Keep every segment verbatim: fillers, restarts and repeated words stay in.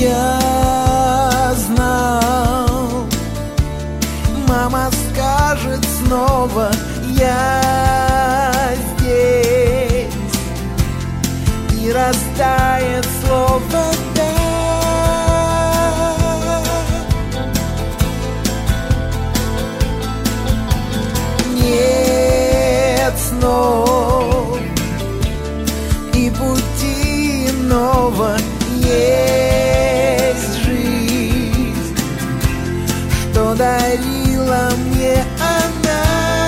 Я знал, мама скажет снова: я здесь, и растает слово «да». Нет снов и пути иного, есть жизнь, что дарила мне она.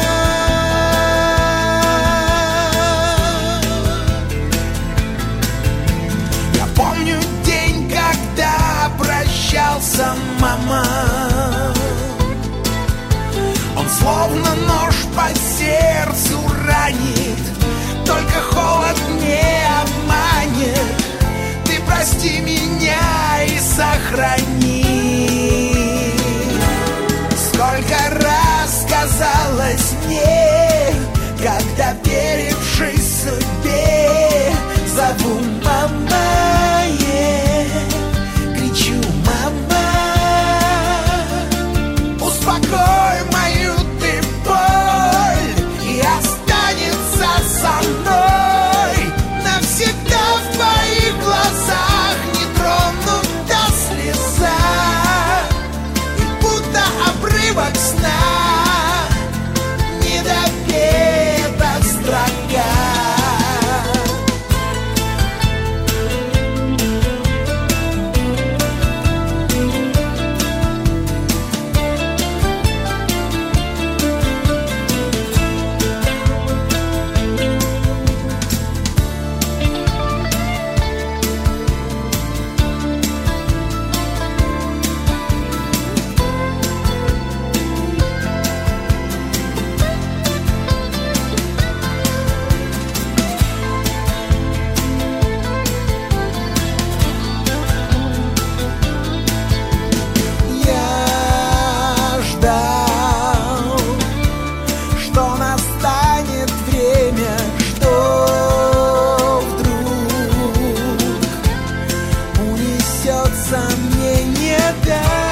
Я помню день, когда прощался мама. Он словно нож по сердцу ранит, только холод не обманет. Ты прости меня и сохрани. Сколько раз казалось мне, когда, доверившись судьбе, зову мама, кричу мама, успокой мою ты боль и останется со мной навсегда. В твоих глазах не тронута слеза, и будто обрывок сна не допета строка. Что настанет время, что вдруг унесется мне не дать.